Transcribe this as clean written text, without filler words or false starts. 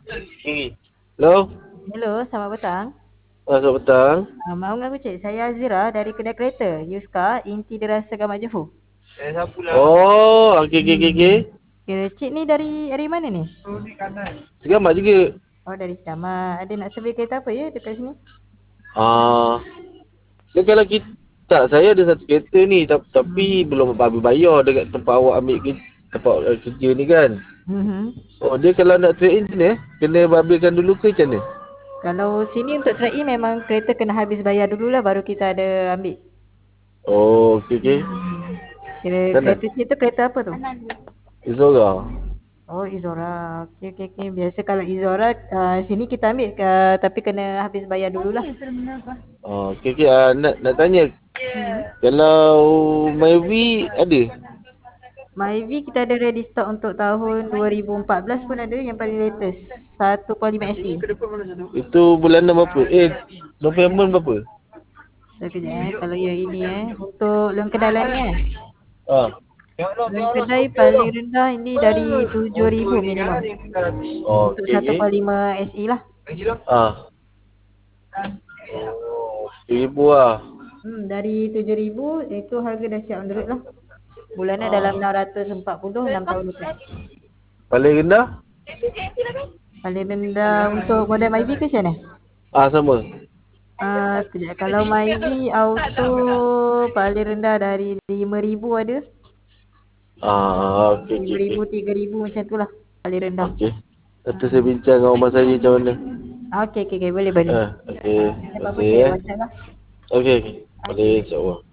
Hello, Hello, selamat petang. selamat petang. Maaf mengganggu cik, saya Azira dari kedai kereta Yuska, inti dirasa Gamak Johor. Oh, okey okey okey okey. Kira cik ni dari mana ni? Segamat juga. Oh, dari Segamat. Ada nak survey kereta apa ya dekat sini? Ah, dia kalau kita tak, saya ada satu kereta ni tapi belum habis bayar dekat tempat awak ambil tempat kerja ni kan. Mhm. Oh, dia kalau nak trade in macam mana? Kena babirkan dulu ke macam mana? Kalau sini untuk trade-in memang kereta kena habis bayar dululah baru kita ada ambil. Oh, okey okey. Kira Sana. kereta cik tu kereta apa tu? Izora. Oh, Izora. Okey, okey, okey. Biasa kalau Izora sini kita ambil tapi kena habis bayar dululah. Oh, okey okey. Nak tanya Hmm. kalau Myvi ada? Myvi kita ada ready stock untuk tahun 2014 pun ada yang paling latest 1.5 SE. Itu bulanan berapa? November berapa? Sekejap kalau yang ini untuk loan kedai lah ni Ah. Loan kedai paling rendah ini dari 7,000 minimum Oh, untuk okey okey. 1.5 SE lah. Ah. Oh, 1000 lah. Dari 7,000 itu harga dah siap on the road lah. Bulanan dalam Ah. 640 6 tahun lepas. Paling rendah? Paling rendah untuk model Myvi ke macam mana? Ah, sama. Sekejap kalau Myvi auto paling rendah dari 5,000 ada. Ah, okey okey lima okey. ribu 3,000 macam tu lah paling rendah. Okey. Nanti saya bincang dengan rumah saya macam mana. Okey, okey, okey, boleh boleh. Okey. Ada Terima apa-apa kasih cik ya. WhatsApp lah. Okey okey. Boleh Okey. insya-Allah.